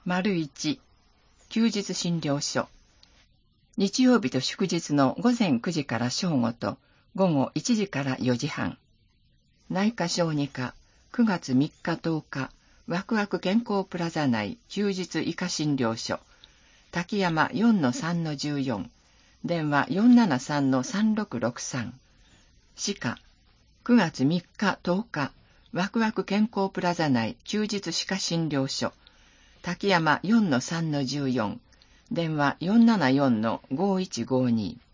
1、休日診療所。日曜日と祝日の午前9時から正午と午後1時から4時半。内科小児科、9月3日10日、ワクワク健康プラザ内休日医科診療所。滝山 4-3-14。電話 473-3663。歯科、9月3日10日、ワクワク健康プラザ内休日歯科診療所。滝山 4-3-14。電話 474-5152。